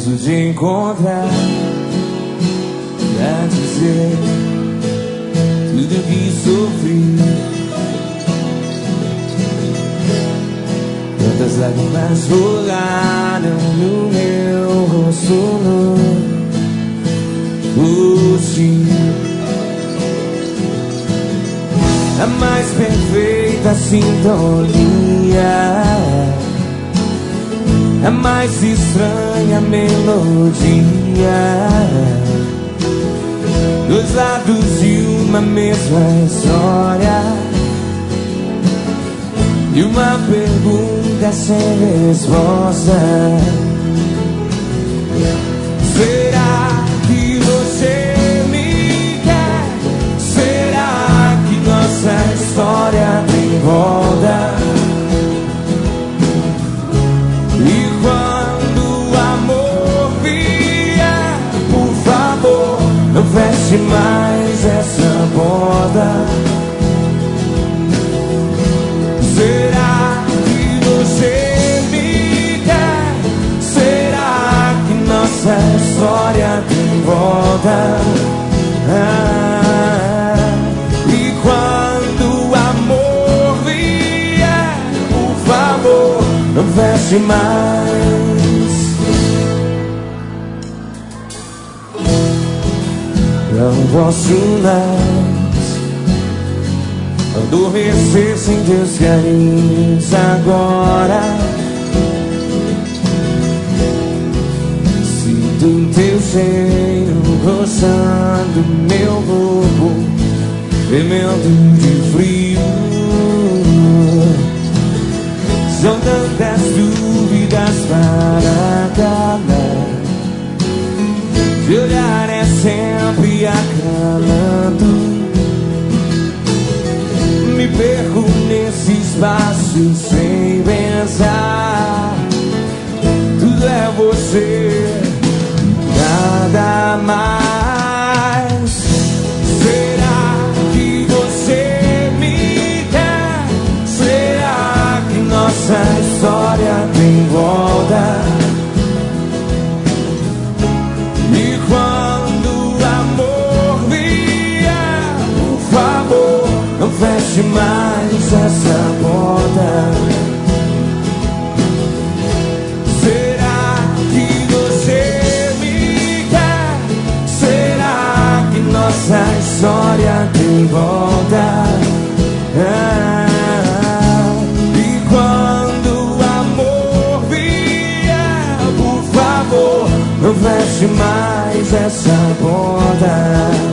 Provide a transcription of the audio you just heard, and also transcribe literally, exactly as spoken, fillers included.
Preciso de encontrar pra dizer tudo que sofri. Tantas lágrimas rolaram no meu rosto hoje. A mais perfeita sintonia, a mais estranha melodia, dois lados de uma mesma história, e uma pergunta sem resposta. Será que você me quer? Será que nossa história tem volta? E quando o amor vier, por favor, não feche mais essa porta. Será que você me quer? Será que nossa história tem volta? Ah, e quando o amor vier, por favor, não feche mais. Não posso mais adormecer sem teus carinhos agora. Sinto teu cheiro roçando meu corpo, tremendo de frio. São tantas dúvidas para calar, de olhar é sempre acalmando. Me perco nesse espaço sem pensar. Tudo é você, nada mais. Será que você me quer? Será que nossa história tem volta? E quando o amor vier, por favor, não feche mais essa porta. Será que você me quer? Será que nossa história tem volta? Ah, e quando o amor vier, por favor, não feche mais essa porta.